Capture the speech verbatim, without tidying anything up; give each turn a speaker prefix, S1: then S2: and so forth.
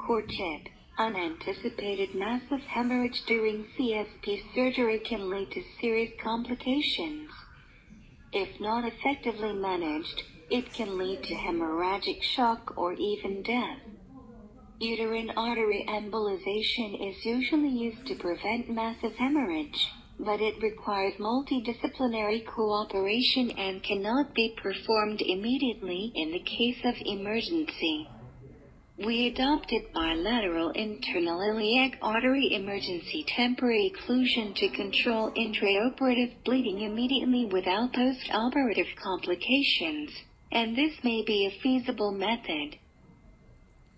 S1: Core tip: unanticipated massive hemorrhage during C S P surgery can lead to serious complications. If not effectively managed, it can lead to hemorrhagic shock or even death. Uterine artery embolization is usually used to prevent massive hemorrhage, but it requires multidisciplinary cooperation and cannot be performed immediately in the case of emergency. We adopted bilateral internal iliac artery emergency temporary occlusion to control intraoperative bleeding immediately without post-operative complications, and this may be a feasible method.